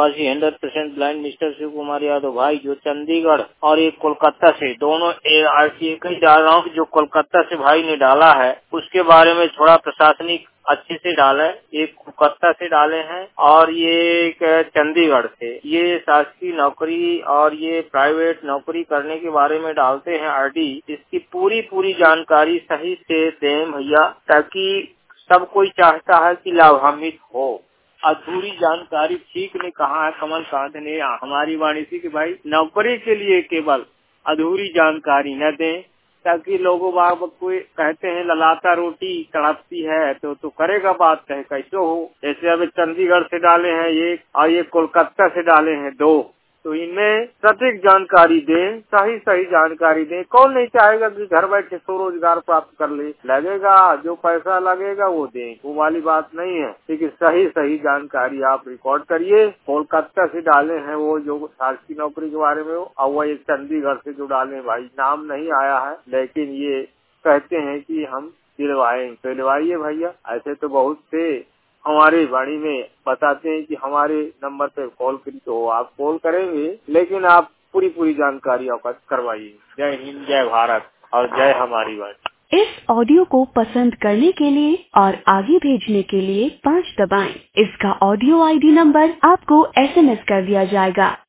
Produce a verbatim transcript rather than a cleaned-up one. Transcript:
निवासी hundred percent blind mister Shiv Kumar Yadav भाई, जो चंडीगढ़ और एक कोलकाता से, दोनों एक ही डाल रहा हूँ। जो कोलकाता से भाई ने डाला है उसके बारे में थोड़ा प्रशासनिक अच्छे से डाले। एक कोलकाता से डाले हैं और ये एक चंडीगढ़ से। ये शासकीय नौकरी और ये प्राइवेट नौकरी करने के बारे में डालते हैं आरडी। इसकी पूरी पूरी जानकारी सही से दें भैया, ताकि सब कोई चाहता है कि लाभान्वित हो। अधूरी जानकारी ठीक ने कहा है कमलकांत ने हमारी वाणी से कि भाई नौकरी के लिए केवल अधूरी जानकारी न दें, ताकि लोगों बाग कोई कहते हैं ललाता रोटी तड़पती है तो तो करेगा बात कहे कैसे हो। जैसे अब चंडीगढ़ से डाले हैं ये और ये कोलकाता से डाले हैं दो, तो इनमें सटीक जानकारी दें, सही सही जानकारी दें। कौन नहीं चाहेगा कि घर बैठे स्वरोजगार प्राप्त कर ले, लगेगा जो पैसा लगेगा वो दें, वो वाली बात नहीं है। लेकिन सही सही जानकारी आप रिकॉर्ड करिए। कोलकाता से डाले हैं वो जो शासकीय नौकरी के बारे में, और वो एक चंडीगढ़ से जो डाले भाई नाम नहीं आया है, लेकिन ये कहते हैं कि हम दिलवाएंगे, तो दिलवाइए भैया। ऐसे तो बहुत से हमारे वाणी में बताते हैं कि हमारे नंबर पे कॉल करी, तो आप कॉल करेंगे लेकिन आप पूरी पूरी जानकारी अवगत करवाइए। जय हिंद, जय भारत और जय हमारी वाणी। इस ऑडियो को पसंद करने के लिए और आगे भेजने के लिए पाँच दबाएं। इसका ऑडियो आईडी नंबर आपको एसएमएस कर दिया जाएगा।